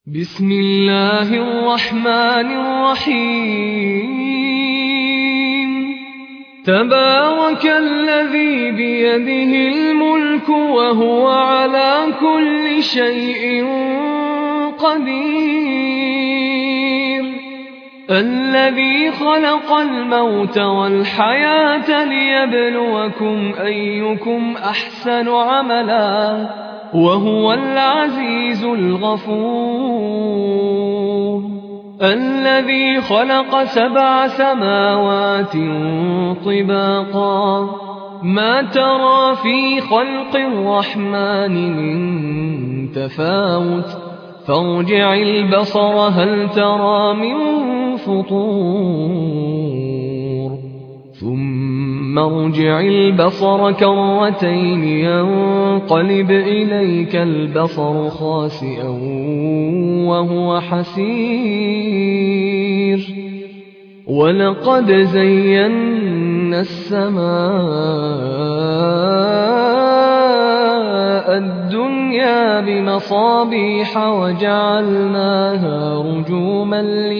بسم الله الرحمن الرحيم تبارك الذي بيده الملك وهو على كل شيء قدير الذي خلق الموت والحياة ليبلوكم أيكم أحسن عملا وهو العزيز الغفور الذي خلق 7 سماوات طباقا ما ترى في خلق الرحمن من تفاوت فارجع البصر هل ترى من فطور ثم ارجع البصر كرتين ينقلب إليك البصر خاسئا وهو حسير ولقد زينا السماء الدنيا بمصابيح وجعلناها رجوما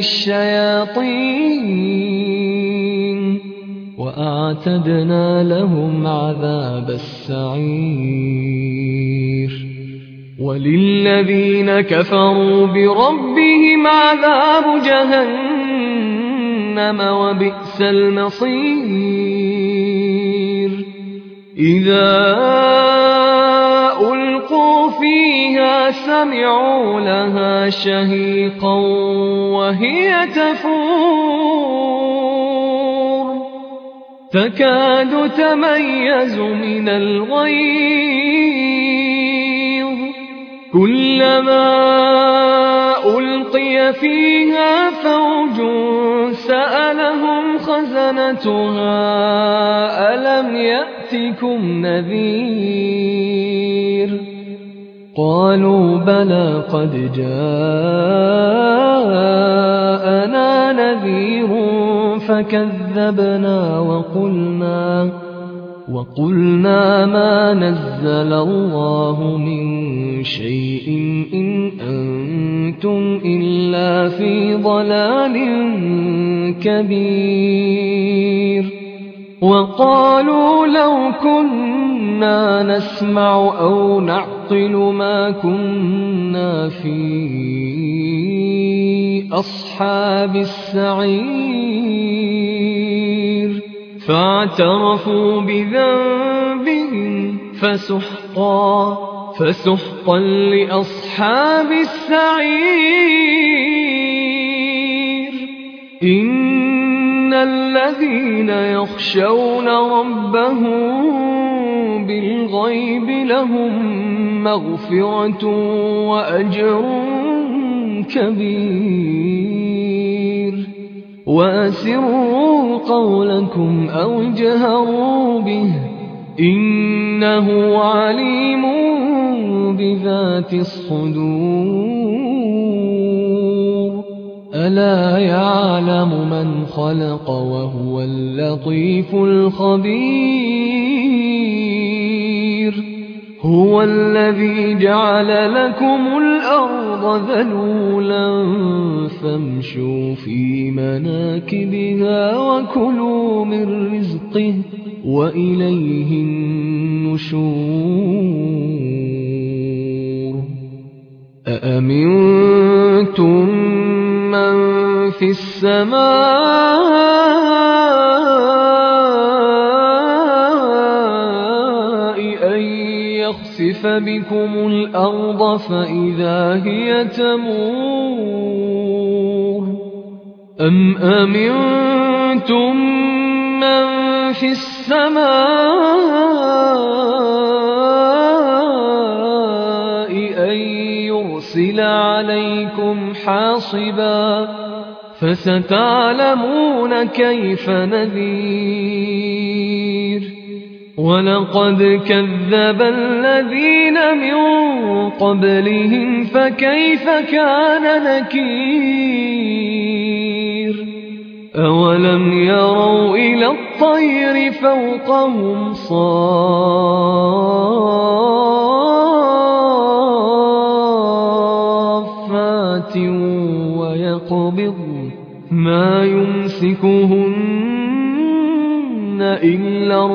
للشياطين وأعتدنا لهم عذاب السعير وللذين كفروا بربهم عذاب جهنم وبئس المصير إذا ألقوا فيها سمعوا لها شهيقا وهي تفور تكاد تميز من الغيظ كلما ألقي فيها فوج سألهم خزنتها ألم يأتكم نذير قالوا بلى قد جاءنا نذير فكذبنا وقلنا ما نزل الله من شيء إن أنتم إلا في ضلال كبير وقالوا لو كنا نسمع أو نعقل ما كنا في أصحاب السعير فاعترفوا بذنبهم فسحقا لأصحاب السعير إن الذين يخشون ربهم بالغيب لهم مغفرة وأجر كبير وأسروا قولكم أو اجهروا به إنه عليم بذات الصدور ألا يعلم من خلق وهو اللطيف الخبير هو الذي جعل لكم الأرض ذلولا فامشوا في مناكبها وكلوا من رزقه وإليه النشور أأمنتم من في السماء أن يخسف بكم الأرض فإذا هي تمور أم أمنتم من في السماء أن يرسل عليكم حاصبا فستعلمون كيف نذير ولقد كذب الذين من قبلهم فكيف كان نكير أولم يروا إلى الطير فوقهم صافات سماوات ويقبض ما يمسكهن إلا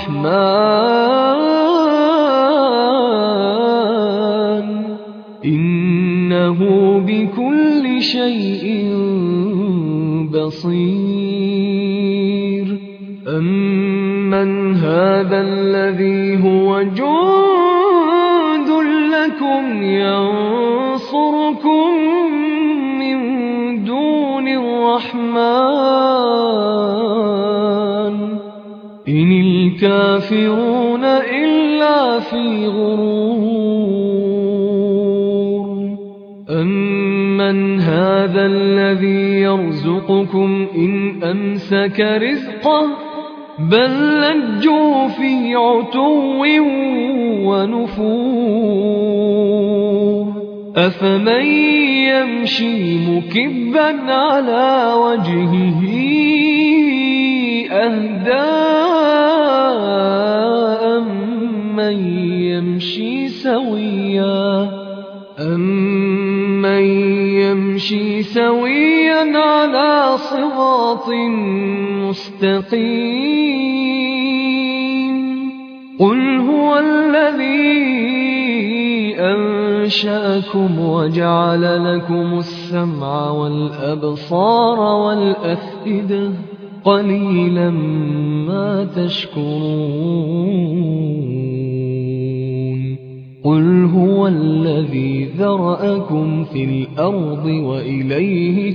الرحمن إنه بكل شيء بصير أمن هذا الذي هو جند لكم ينصركم من دون الرحمن إن الكافرون إلا في غرور أمن هذا الذي يرزقكم إن أمسك رزقه بل لجوا في عتو ونفور أفمن يمشي مكبا على وجهه أهدى أمن يمشي سويا على صراط مستقيم قل هو الذي أنشأكم وجعل لكم السمع والأبصار والأفئدة قليلا ما تشكرون قل هو الذي ذرأكم في الأرض وإليه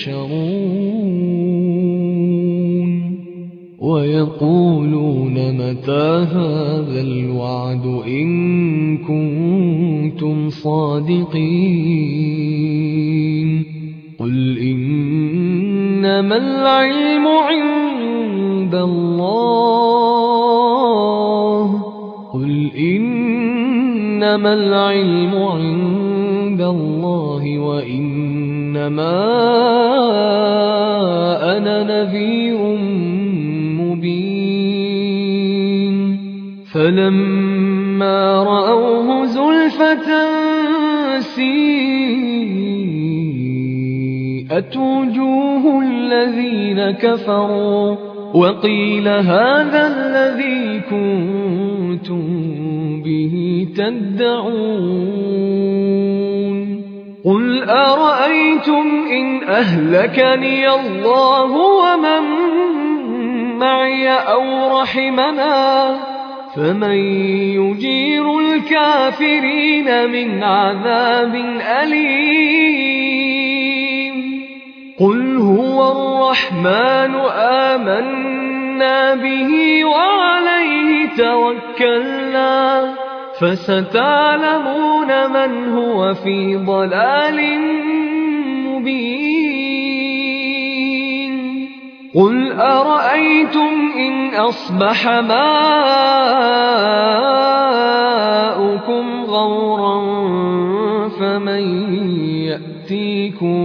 تحشرون ويقولون متى هذا الوعد إن كنتم صادقين قل إنما العلم عند الله وإنما أنا نذير مبين فلما رأوه زلفة سيئت وجوه الذين كفروا وقيل هذا الذي كنتم به تدعون قل أرأيتم إن أهلكني الله ومن معي أو رحمنا فمن يجير الكافرين من عذاب أليم قل هو الرحمن آمنا به وعليه توكلنا فستعلمون من هو في ضلال مبين قل أرأيتم إن أصبح ماؤكم غورا فمن يأتيكم